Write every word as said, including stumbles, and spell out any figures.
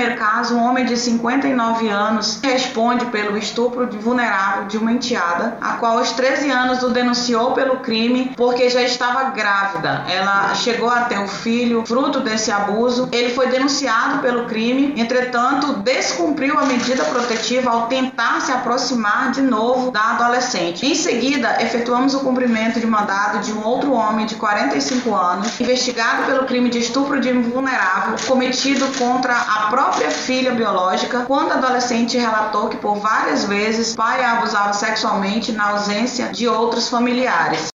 primeiro caso, um homem de cinquenta e nove anos responde pelo estupro de vulnerável de uma enteada, a qual aos treze anos o denunciou pelo crime porque já estava grávida. Ela chegou a ter um filho fruto desse abuso. Ele foi denunciado pelo crime, entretanto descumpriu a medida protetiva ao tentar se aproximar de novo da adolescente. Em seguida, efetuamos o cumprimento de mandado de um outro homem de quarenta e cinco anos, investigado pelo crime de estupro de vulnerável cometido contra a própria filha biológica, quando a adolescente relatou que por várias vezes o pai a abusava sexualmente na ausência de outros familiares.